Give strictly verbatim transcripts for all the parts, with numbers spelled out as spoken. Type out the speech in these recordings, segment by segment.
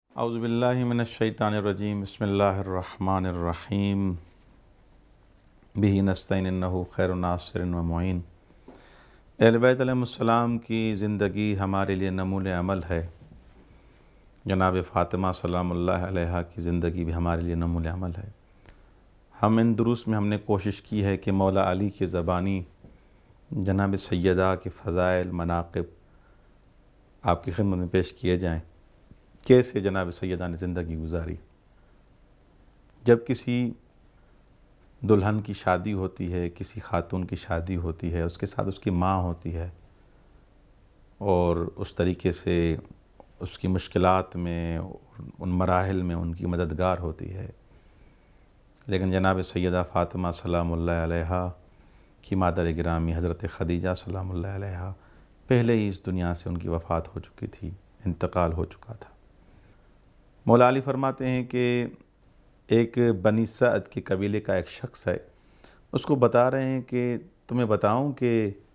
اعوذ باللہ من الشیطان الرجیم بسم اللہ الرحمن الرحیم بہ نستعین انہ خیر ناصر و معین۔ اہل بیت علیہ السلام کی زندگی ہمارے لیے نمون عمل ہے۔ جناب فاطمہ سلام اللہ علیہا کی زندگی بھی ہمارے لیے نمون عمل ہے۔ ہم ان دروس میں ہم نے کوشش کی ہے کہ مولا علی کی زبانی جناب سیدہ کے فضائل مناقب آپ کی خدمت میں پیش کیے جائیں۔ کیسے جناب سیدہ نے زندگی گزاری؟ جب کسی دلہن کی شادی ہوتی ہے، کسی خاتون کی شادی ہوتی ہے، اس کے ساتھ اس کی ماں ہوتی ہے اور اس طریقے سے اس کی مشکلات میں ان مراحل میں ان کی مددگار ہوتی ہے، لیکن جناب سیدہ فاطمہ سلام اللہ علیہا کی مادر گرامی حضرت خدیجہ سلام اللہ علیہا پہلے ہی اس دنیا سے ان کی وفات ہو چکی تھی، انتقال ہو چکا تھا۔ مولا علی فرماتے ہیں کہ ایک بنی سعد کے قبیلے کا ایک شخص ہے، اس کو بتا رہے ہیں کہ تمہیں بتاؤں کہ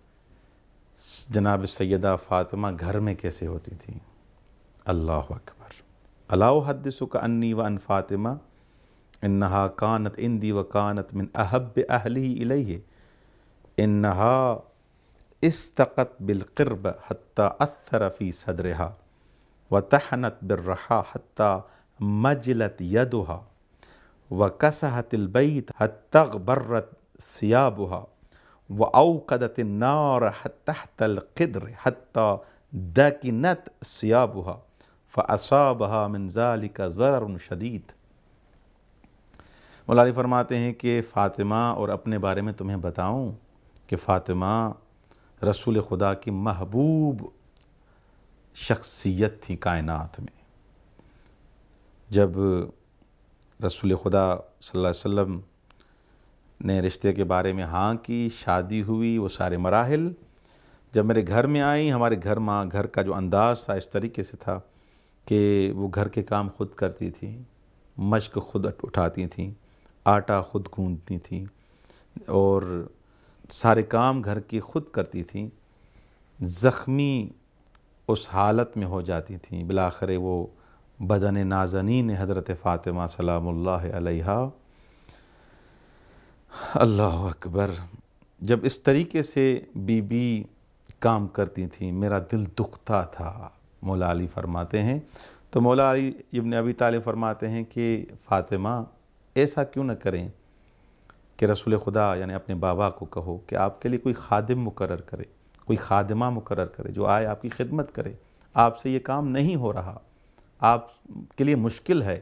جناب سیدہ فاطمہ گھر میں کیسے ہوتی تھی۔ اللہ اکبر۔ الا احدثک انی وعن فاطمہ انہا کانت عندی وکانت من احب اہلی الیہ انہا استقت بالقرب حتی اثر فی صدرہا وطحنت بالرحا حتی مجلت یدہا وکسہت البیت حتی اغبرت ثیابہا واوقدت النار تحت القدر حتی دکنت ثیابہا فاصابہا من ذلک ضرر شدید۔ مولا علی فرماتے ہیں کہ فاطمہ اور اپنے بارے میں تمہیں بتاؤں کہ فاطمہ رسول خدا کی محبوب شخصیت تھی کائنات میں۔ جب رسول خدا صلی اللہ علیہ وسلم نے رشتے کے بارے میں ہاں کی، شادی ہوئی، وہ سارے مراحل جب میرے گھر میں آئیں، ہمارے گھر ماں گھر کا جو انداز تھا اس طریقے سے تھا کہ وہ گھر کے کام خود کرتی تھیں، مشق خود اٹھاتی تھیں، آٹا خود گوندتی تھیں اور سارے کام گھر کی خود کرتی تھیں۔ زخمی اس حالت میں ہو جاتی تھیں، بالآخر وہ بدن نازنین حضرت فاطمہ سلام اللہ علیہا۔ اللہ اکبر۔ جب اس طریقے سے بی بی کام کرتی تھیں میرا دل دکھتا تھا، مولا علی فرماتے ہیں۔ تو مولا علی ابن ابی طالب فرماتے ہیں کہ فاطمہ ایسا کیوں نہ کریں کہ رسول خدا یعنی اپنے بابا کو کہو کہ آپ کے لیے کوئی خادم مقرر کرے، کوئی خادمہ مقرر کرے جو آئے آپ کی خدمت کرے، آپ سے یہ کام نہیں ہو رہا، آپ کے لیے مشکل ہے۔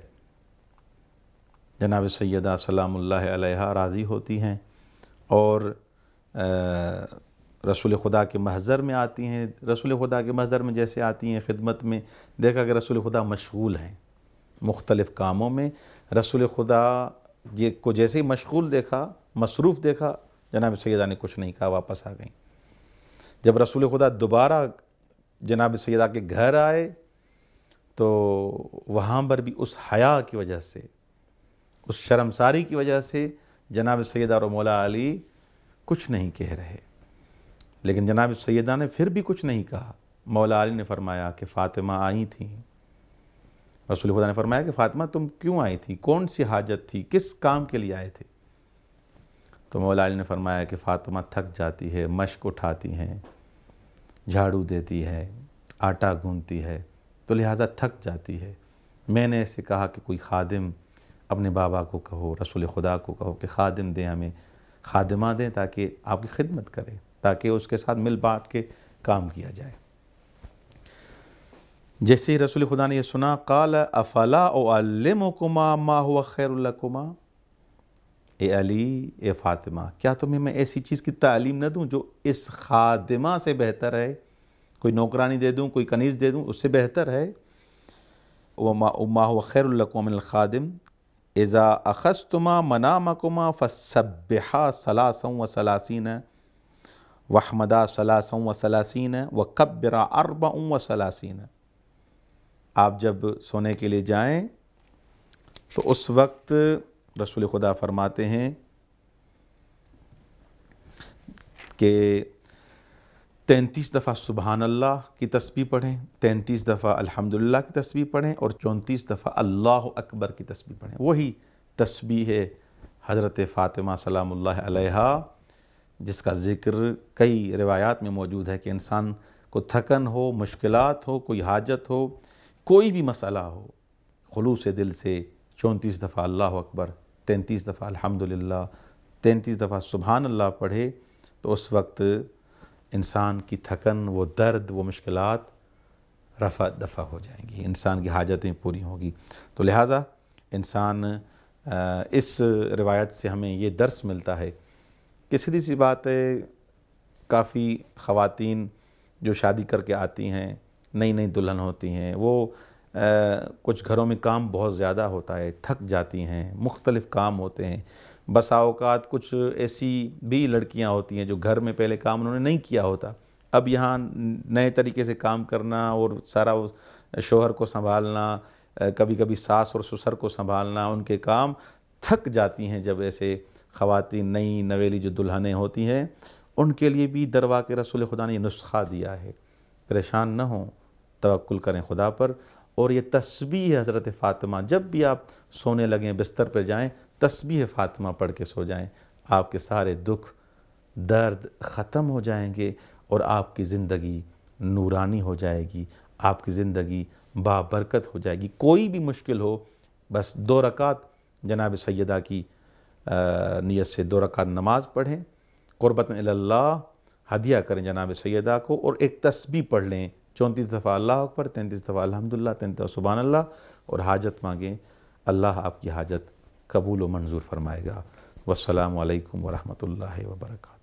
جناب سیدہ سلام اللہ علیہا راضی ہوتی ہیں اور رسول خدا کے محضر میں آتی ہیں۔ رسول خدا کے محضر میں جیسے آتی ہیں خدمت میں، دیکھا کہ رسول خدا مشغول ہیں مختلف کاموں میں۔ رسول خدا یہ کو جیسے ہی مشغول دیکھا، مصروف دیکھا، جناب سیدہ نے کچھ نہیں کہا، واپس آ گئیں۔ جب رسول خدا دوبارہ جناب سیدہ کے گھر آئے تو وہاں پر بھی اس حیا کی وجہ سے، اس شرمساری کی وجہ سے جناب سیدہ اور مولا علی کچھ نہیں کہہ رہے، لیکن جناب سیدہ نے پھر بھی کچھ نہیں کہا۔ مولا علی نے فرمایا کہ فاطمہ آئی تھیں۔ رسول خدا نے فرمایا کہ فاطمہ تم کیوں آئی تھی، کون سی حاجت تھی، کس کام کے لیے آئے تھے؟ تو مولا علی نے فرمایا کہ فاطمہ تھک جاتی ہے، مشق اٹھاتی ہیں، جھاڑو دیتی ہے، آٹا گوندتی ہے، تو لہٰذا تھک جاتی ہے۔ میں نے اسے کہا کہ کوئی خادم اپنے بابا کو کہو، رسول خدا کو کہو کہ خادم دیں، ہمیں خادمہ دیں تاکہ آپ کی خدمت کرے، تاکہ اس کے ساتھ مل بانٹ کے کام کیا جائے۔ جیسے ہی رسول خدا نے یہ سنا، قال افلا اعلمکما ما هو خیر لکما، اے علی، اے فاطمہ، کیا تمہیں میں ایسی چیز کی تعلیم نہ دوں جو اس خادمہ سے بہتر ہے؟ کوئی نوکرانی دے دوں، کوئی کنیز دے دوں، اس سے بہتر ہے۔ ما هو خیر لکما من الخادم اذا اخذتما منامکما فسبحا ثلاثا وثلاثین واحمدا ثلاثا وثلاثین وکبرا اربعا وثلاثین۔ آپ جب سونے کے لیے جائیں تو اس وقت رسول خدا فرماتے ہیں کہ تینتیس دفعہ سبحان اللہ کی تسبیح پڑھیں، تینتیس دفعہ الحمدللہ کی تسبیح پڑھیں، اور چونتیس دفعہ اللہ اکبر کی تسبیح پڑھیں۔ وہی تسبیح ہے حضرت فاطمہ سلام اللہ علیہا، جس کا ذکر کئی روایات میں موجود ہے کہ انسان کو تھکن ہو، مشکلات ہو، کوئی حاجت ہو، کوئی بھی مسئلہ ہو، خلوص دل سے چونتیس دفعہ اللہ اکبر، تینتیس دفعہ الحمدللہ، تینتیس دفعہ سبحان اللہ پڑھے تو اس وقت انسان کی تھکن، وہ درد، وہ مشکلات رفع دفع ہو جائیں گی، انسان کی حاجتیں پوری ہوں گی۔ تو لہٰذا انسان اس روایت سے ہمیں یہ درس ملتا ہے کہ سیدھی سی بات ہے، کافی خواتین جو شادی کر کے آتی ہیں، نئی نئی دلہن ہوتی ہیں، وہ کچھ گھروں میں کام بہت زیادہ ہوتا ہے، تھک جاتی ہیں، مختلف کام ہوتے ہیں۔ بسا اوقات کچھ ایسی بھی لڑکیاں ہوتی ہیں جو گھر میں پہلے کام انہوں نے نہیں کیا ہوتا، اب یہاں نئے طریقے سے کام کرنا اور سارا شوہر کو سنبھالنا، کبھی کبھی ساس اور سسر کو سنبھالنا، ان کے کام تھک جاتی ہیں۔ جب ایسے خواتین نئی نویلی جو دلہنیں ہوتی ہیں، ان کے لیے بھی دروا کے رسول خدا نے یہ نسخہ دیا ہے، پریشان نہ ہوں، توکل کریں خدا پر۔ اور یہ تسبیح حضرت فاطمہ، جب بھی آپ سونے لگیں، بستر پہ جائیں، تسبیح فاطمہ پڑھ کے سو جائیں، آپ کے سارے دکھ درد ختم ہو جائیں گے اور آپ کی زندگی نورانی ہو جائے گی، آپ کی زندگی بابرکت ہو جائے گی۔ کوئی بھی مشکل ہو، بس دو رکعت جناب سیدہ کی نیت سے دو رکعت نماز پڑھیں، قربتاً الی اللہ ہدیہ کریں جناب سیدہ کو، اور ایک تسبیح پڑھ لیں، چونتیس دفعہ اللہ اکبر، تینتیس دفعہ الحمدللہ، تینتیس دفعہ سبحان اللہ، اور حاجت مانگیں، اللہ آپ کی حاجت قبول و منظور فرمائے گا۔ والسلام علیکم ورحمۃ اللہ وبرکاتہ۔